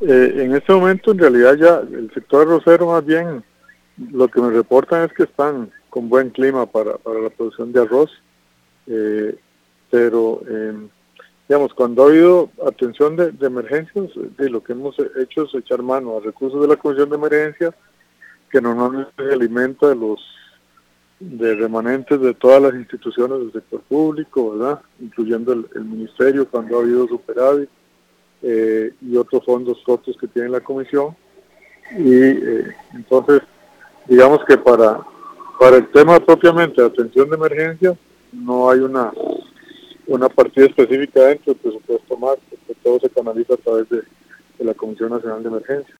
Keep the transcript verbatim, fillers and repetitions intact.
Eh, en este momento, en realidad, ya el sector arrocero, más bien, lo que me reportan es que están con buen clima para, para la producción de arroz, eh, pero, eh, digamos, cuando ha habido atención de, de emergencias, de lo que hemos hecho es echar mano a recursos de la Comisión de Emergencia, que normalmente se alimenta de los de remanentes de todas las instituciones del sector público, ¿verdad? Incluyendo el, el ministerio cuando ha habido superávit, eh, y otros fondos cortos que tiene la comisión. Y eh, entonces, digamos que para, para el tema propiamente de atención de emergencia, no hay una, una partida específica dentro del presupuesto más, porque todo se canaliza a través de, de la Comisión Nacional de Emergencia.